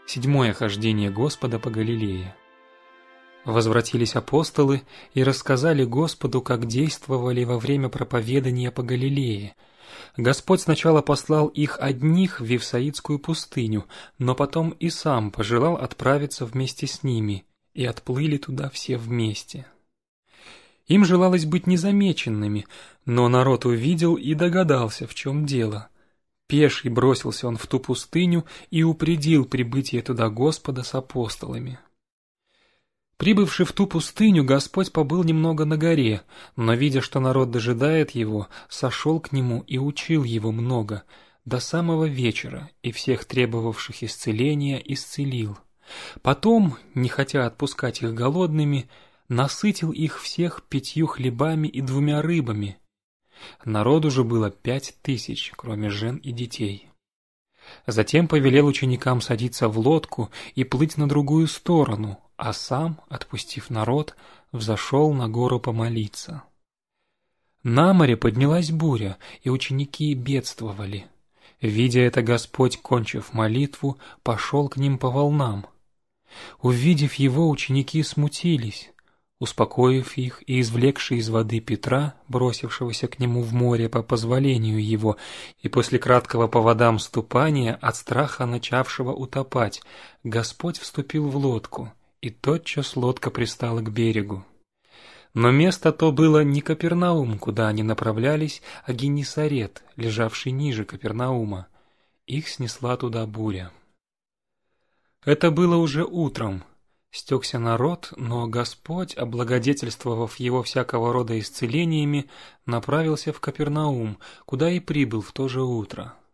Седьмое хождение Господа по Галилее. Возвратились апостолы и рассказали Господу, как действовали во время проповедания по Галилее. Господь сначала послал их одних в Вифсаидскую пустыню, но потом и сам пожелал отправиться вместе с ними, и отплыли туда все вместе. Им желалось быть незамеченными, но народ увидел и догадался, в чем дело. Пеший бросился он в ту пустыню и упредил прибытие туда Господа с апостолами. Прибывши в ту пустыню, Господь побыл немного на горе, но, видя, что народ дожидает его, сошел к нему и учил его много, до самого вечера, и всех требовавших исцеления исцелил. Потом, не хотя отпускать их голодными, насытил их всех 5 хлебами и 2 рыбами. Народу же было 5000, кроме жен и детей. Затем повелел ученикам садиться в лодку и плыть на другую сторону, а сам, отпустив народ, взошел на гору помолиться. На море поднялась буря, и ученики бедствовали. Видя это, Господь, кончив молитву, пошел к ним по волнам. Увидев его, ученики смутились. Успокоив их и извлекши из воды Петра, бросившегося к нему в море по позволению его, и после краткого по водам ступания, от страха начавшего утопать, Господь вступил в лодку, и тотчас лодка пристала к берегу. Но место то было не Капернаум, куда они направлялись, а Геннесарет, лежавший ниже Капернаума. Их снесла туда буря. Это было уже утром. Стекся народ, но Господь, облагодетельствовав его всякого рода исцелениями, направился в Капернаум, куда и прибыл в то же утро.